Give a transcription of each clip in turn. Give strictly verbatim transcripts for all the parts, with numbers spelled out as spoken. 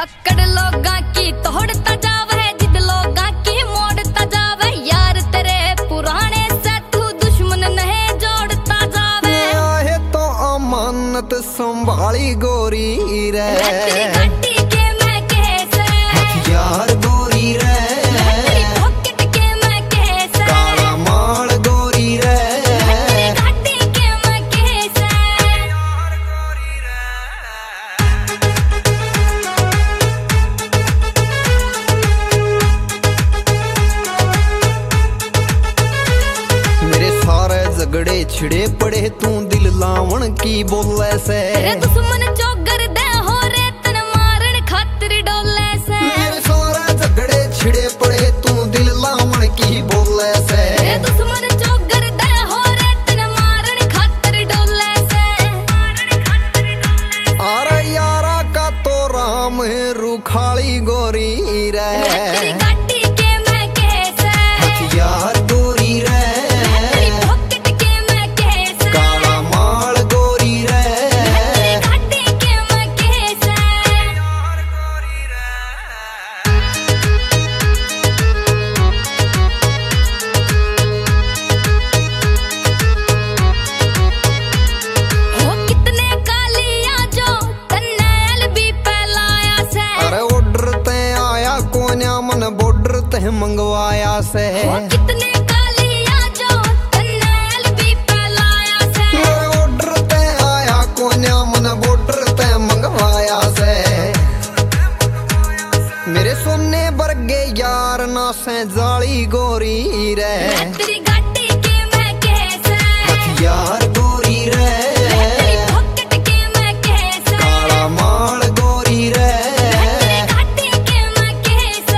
अकड़ लोगा की तोड़ता जावे, जिद लोगा की मोड़ता जावे। यार तेरे पुराने से तू दुश्मन नहीं जोड़ता जावे। आहे तो अमानत संभाली गोरी रे, तेरी घाटी के मैं कैसे हथियार गोरी रे, तेरी पॉकेट के मैं कैसे काला माल गोरी रे, तेरी घाटी के मैं कैसे। मेरे सारे झगड़े छिड़े पड़े तू दिल लावण की बोले से। तेरे दुश्मन चौगर दे हो रे तन मारन खातिर डोले से। मेरे सारे झगड़े छिड़े पड़े तू दिल लावण की बोले से। तेरे दुश्मन चौगर दे हो रे तन मारन खातिर डोले से। अरे यारा का तो राम रुखाली गोरी रे, तेरी घाटी के मैं कैसे हथियार गोरी रे, तेरी पॉकेट के मैं कैसे काला माल गोरी रे, तेरी घाटी के मैं कैसे। हो कितने कालिया जो तन्नेल भी पहलाया से। अरे ऑर्डर ते आया कोन्या मन बॉर्डर ते मंगवाया से। हो कितने कालिया जो तन्नेल भी पहलाया से। अरे ऑर्डर ते आया कोन्या मन बॉर्डर ते मंगवाया से। मेरे सोने वर्गे यार ना से जाली गोरी रे, तेरी घाटी के मैं कैसे हथियार गोरी रे, तेरी पॉकेट के मैं कैसे काला माल गोरी रे, तेरी घाटी के मैं कैसे।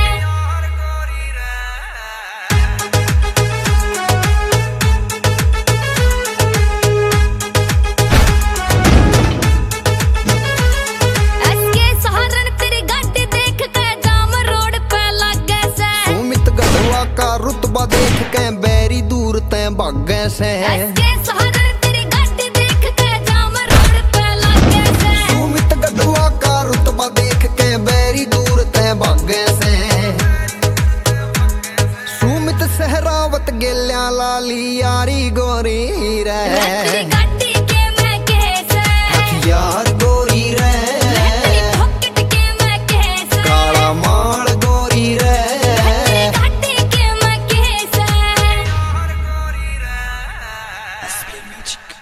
एसके सहारन तेरी गाड़ी देख के जाम रोड पे लगे से। सुमित गढ़वा का रुतबा देख के बैरी दूर ते भागे से। एसके सहारन तेरी गाड़ी देख के जाम रोड पे लगे से। सुमित गढ़वा का रुतबा देख के बैरी दूर ते भागे से। सुमित सहरावत गेल्या लाली यारी गोरी रे, तेरी गाड़ी के मैं कैसे हथियार गोरी रे, तेरी पॉकेट के मैं कैसे काला माल गोरी रे, तेरी घाटी के मैं कैसे। S B music.